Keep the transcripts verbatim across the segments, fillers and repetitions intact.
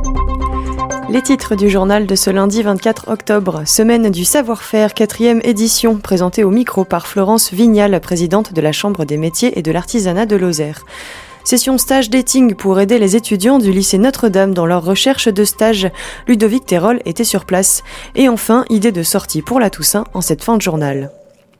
Les titres du journal de ce lundi vingt-quatre octobre, semaine du savoir-faire, quatrième édition, présentée au micro par Florence Vignal, présidente de la Chambre des métiers et de l'artisanat de Lozère. Session stage dating pour aider les étudiants du lycée Notre-Dame dans leur recherche de stage. Ludovic Terol était sur place. Et enfin, idée de sortie pour la Toussaint en cette fin de journal.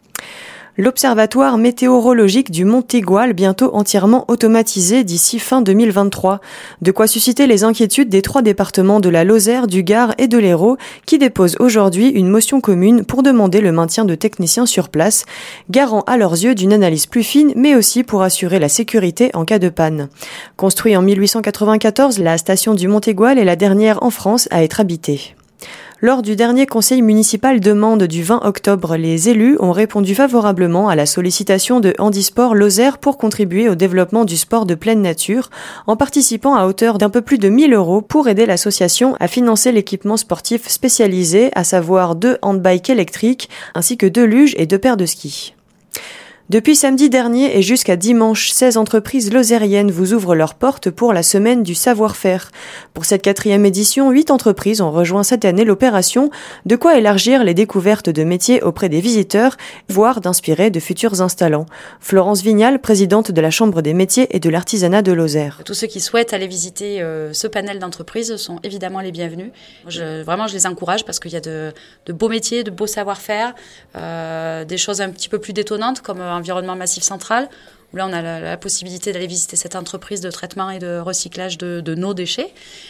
L'observatoire météorologique du Montégoal, bientôt entièrement automatisé d'ici fin deux mille vingt-trois. De quoi susciter les inquiétudes des trois départements de la Lozère, du Gard et de l'Hérault, qui déposent aujourd'hui une motion commune pour demander le maintien de techniciens sur place, garant à leurs yeux d'une analyse plus fine, mais aussi pour assurer la sécurité en cas de panne. Construit en mille huit cent quatre-vingt-quatorze, la station du Montégoal est la dernière en France à être habitée. Lors du dernier conseil municipal de Mende du vingt octobre, les élus ont répondu favorablement à la sollicitation de Handisport Lozère pour contribuer au développement du sport de pleine nature, en participant à hauteur d'un peu plus de mille euros pour aider l'association à financer l'équipement sportif spécialisé, à savoir deux handbikes électriques, ainsi que deux luges et deux paires de skis. Depuis samedi dernier et jusqu'à dimanche, seize entreprises lozériennes vous ouvrent leurs portes pour la semaine du savoir-faire. Pour cette quatrième édition, huit entreprises ont rejoint cette année l'opération, de quoi élargir les découvertes de métiers auprès des visiteurs, voire d'inspirer de futurs installants. Florence Vignal, présidente de la Chambre des métiers et de l'artisanat de Lozère. Tous ceux qui souhaitent aller visiter euh, ce panel d'entreprises sont évidemment les bienvenus. Je, vraiment, je les encourage parce qu'il y a de, de beaux métiers, de beaux savoir-faire, euh, des choses un petit peu plus détonnantes comme euh, environnement massif central, où là on a la, la possibilité d'aller visiter cette entreprise de traitement et de recyclage de, de nos déchets.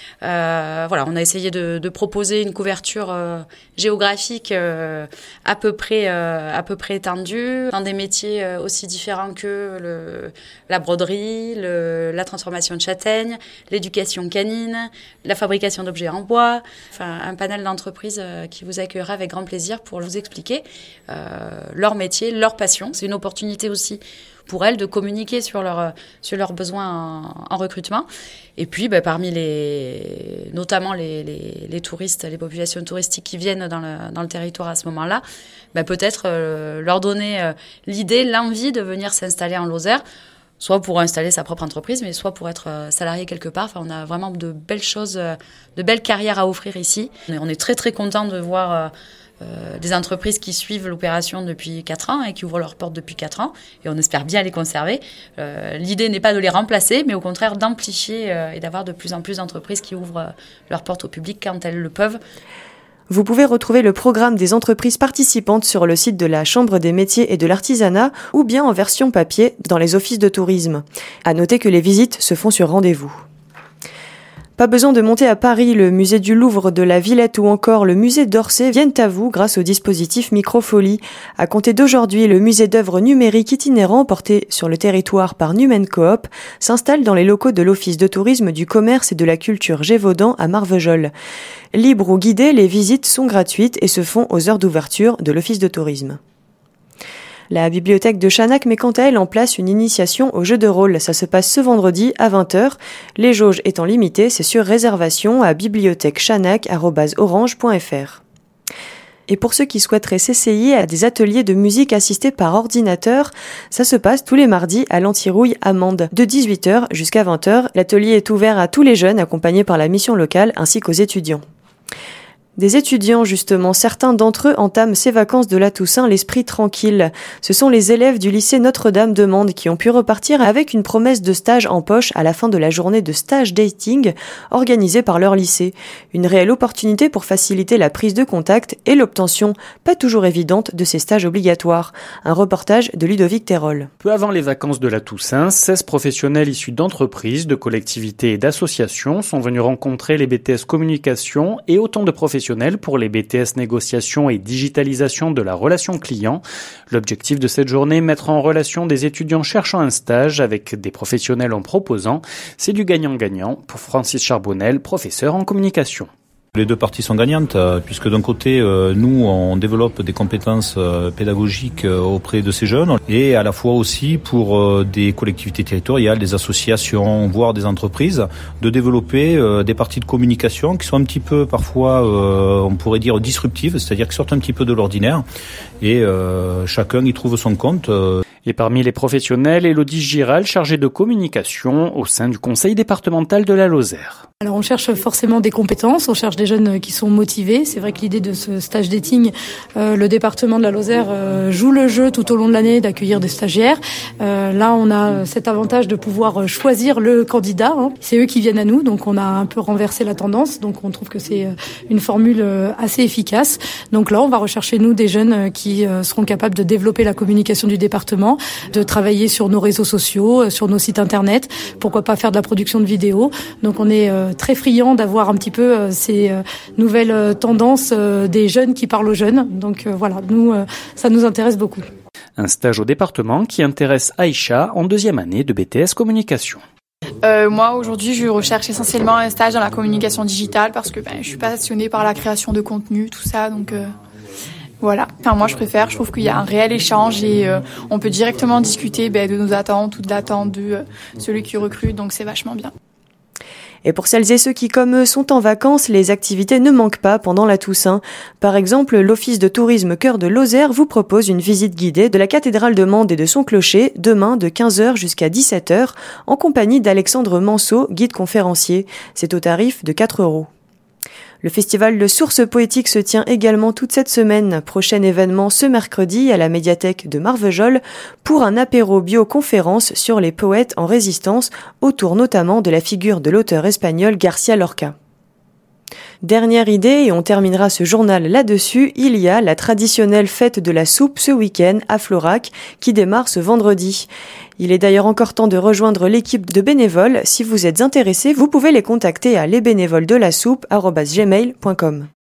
Euh, voilà, on a essayé de, de proposer une couverture euh, géographique euh, à peu près euh, à peu près étendue, dans des métiers euh, aussi différents que le, la broderie, le, la transformation de châtaignes, l'éducation canine, la fabrication d'objets en bois. Enfin, un panel d'entreprises euh, qui vous accueillera avec grand plaisir pour vous expliquer euh, leur métier, leur passion. C'est une opportunité aussi pour elles de communiquer sur leurs sur leurs besoins en, en recrutement. Et puis, ben, parmi les, notamment les, les, les touristes, les populations touristiques qui viennent dans le, dans le territoire à ce moment-là, ben, peut-être euh, leur donner euh, l'idée, l'envie de venir s'installer en Lozère, soit pour installer sa propre entreprise, mais soit pour être euh, salarié quelque part. Enfin, on a vraiment de belles choses, euh, de belles carrières à offrir ici. On est, on est très très content de voir euh, Euh, des entreprises qui suivent l'opération depuis quatre ans et qui ouvrent leurs portes depuis quatre ans, et on espère bien les conserver. Euh, l'idée n'est pas de les remplacer, mais au contraire d'amplifier euh, et d'avoir de plus en plus d'entreprises qui ouvrent euh, leurs portes au public quand elles le peuvent. Vous pouvez retrouver le programme des entreprises participantes sur le site de la Chambre des métiers et de l'artisanat ou bien en version papier dans les offices de tourisme. À noter que les visites se font sur rendez-vous. Pas besoin de monter à Paris, le musée du Louvre, de la Villette ou encore le musée d'Orsay viennent à vous grâce au dispositif Microfolie. À compter d'aujourd'hui, le musée d'œuvres numériques itinérants porté sur le territoire par Numen Coop s'installe dans les locaux de l'Office de tourisme du commerce et de la culture Gévaudan à Marvejols. Libres ou guidées, les visites sont gratuites et se font aux heures d'ouverture de l'Office de tourisme. La bibliothèque de Chanac met quant à elle en place une initiation au jeu de rôle. Ça se passe ce vendredi à vingt heures. Les jauges étant limitées, c'est sur réservation à bibliothèque chanac arobase orange point f r. Et pour ceux qui souhaiteraient s'essayer à des ateliers de musique assistés par ordinateur, ça se passe tous les mardis à l'Antirouille à Mende, de dix-huit heures jusqu'à vingt heures. L'atelier est ouvert à tous les jeunes accompagnés par la mission locale ainsi qu'aux étudiants. Des étudiants, justement, certains d'entre eux entament ces vacances de la Toussaint l'esprit tranquille. Ce sont les élèves du lycée Notre-Dame de Mende qui ont pu repartir avec une promesse de stage en poche à la fin de la journée de stage dating organisée par leur lycée. Une réelle opportunité pour faciliter la prise de contact et l'obtention, pas toujours évidente, de ces stages obligatoires. Un reportage de Ludovic Terol. Peu avant les vacances de la Toussaint, seize professionnels issus d'entreprises, de collectivités et d'associations sont venus rencontrer les B T S communication et autant de professionnels pour les B T S négociation et digitalisation de la relation client. L'objectif de cette journée, mettre en relation des étudiants cherchant un stage avec des professionnels en proposant. C'est du gagnant-gagnant pour Francis Charbonnel, professeur en communication. Les deux parties sont gagnantes, puisque d'un côté, euh, nous, on développe des compétences euh, pédagogiques euh, auprès de ces jeunes, et à la fois aussi pour euh, des collectivités territoriales, des associations, voire des entreprises, de développer euh, des parties de communication qui sont un petit peu, parfois, euh, on pourrait dire disruptives, c'est-à-dire qui sortent un petit peu de l'ordinaire, et euh, chacun y trouve son compte. Euh. Et parmi les professionnels, Élodie Giral, chargée de communication au sein du conseil départemental de la Lozère. Alors on cherche forcément des compétences, on cherche des jeunes qui sont motivés. C'est vrai que l'idée de ce stage dating, euh, le département de la Lozère euh, joue le jeu tout au long de l'année d'accueillir des stagiaires. Euh, là on a cet avantage de pouvoir choisir le candidat. Hein. C'est eux qui viennent à nous, donc on a un peu renversé la tendance. Donc on trouve que c'est une formule assez efficace. Donc là on va rechercher nous des jeunes qui seront capables de développer la communication du département, de travailler sur nos réseaux sociaux, sur nos sites internet. Pourquoi pas faire de la production de vidéos. Donc on est euh, très friand d'avoir un petit peu euh, ces euh, nouvelles euh, tendances euh, des jeunes qui parlent aux jeunes. Donc euh, voilà, nous, euh, ça nous intéresse beaucoup. Un stage au département qui intéresse Aïcha en deuxième année de B T S Communication. Euh, moi aujourd'hui je recherche essentiellement un stage dans la communication digitale parce que ben, je suis passionnée par la création de contenu, tout ça, donc euh, voilà. Enfin moi je préfère, je trouve qu'il y a un réel échange et euh, on peut directement discuter ben, de nos attentes ou de l'attente de euh, celui qui recrute, donc c'est vachement bien. Et pour celles et ceux qui, comme eux, sont en vacances, les activités ne manquent pas pendant la Toussaint. Par exemple, l'Office de tourisme Cœur de Lozère vous propose une visite guidée de la cathédrale de Mende et de son clocher, demain de quinze heures jusqu'à dix-sept heures, en compagnie d'Alexandre Manceau, guide conférencier. C'est au tarif de quatre euros. Le festival de Sources Poétiques se tient également toute cette semaine. Prochain événement ce mercredi à la médiathèque de Marvejols pour un apéro bio-conférence sur les poètes en résistance, autour notamment de la figure de l'auteur espagnol García Lorca. Dernière idée, et on terminera ce journal là-dessus, il y a la traditionnelle fête de la soupe ce week-end à Florac qui démarre ce vendredi. Il est d'ailleurs encore temps de rejoindre l'équipe de bénévoles. Si vous êtes intéressés, vous pouvez les contacter à lesbénévoles de la soupe arobase gmail point com.